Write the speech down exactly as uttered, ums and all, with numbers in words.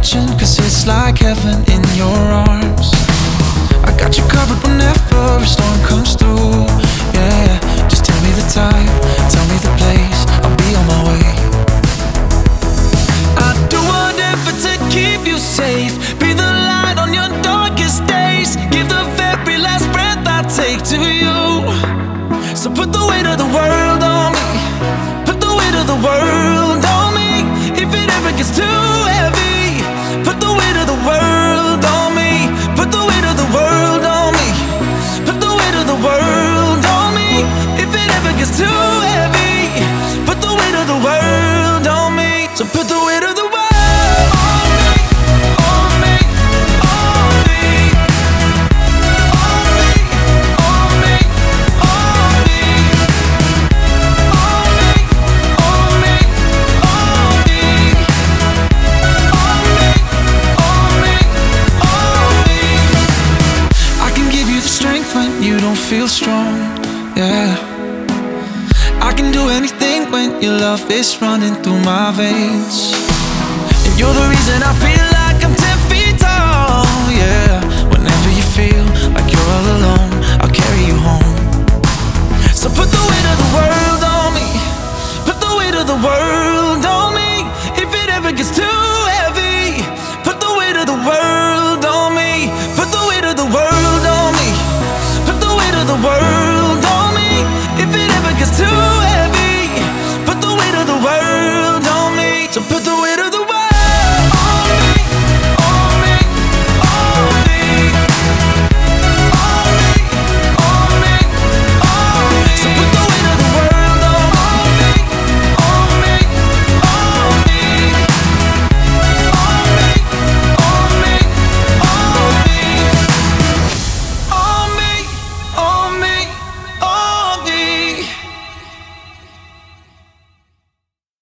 attention, cause it's like heaven in your arms. I got you covered whenever a storm comes through. Yeah, just tell me the time, tell me the place, I'll be on my way. I'd do whatever to keep you safe, be the light on your darkest days, give the very last breath I take to you. So put the weight of the world on me, put the weight of the world on me. If it ever gets too heavy, put the weight of the world on me, put the weight of the world on me, put the weight of the world on me. If it ever gets too heavy, put the weight of the world on me. So put the weight of the world on me, on me, on me, on me, on me, on me, on me, on me, on me, on me, on me. I can give you the strength when you don't feel strong, yeah. I can do anything when your love is running through my veins. And you're the reason I feel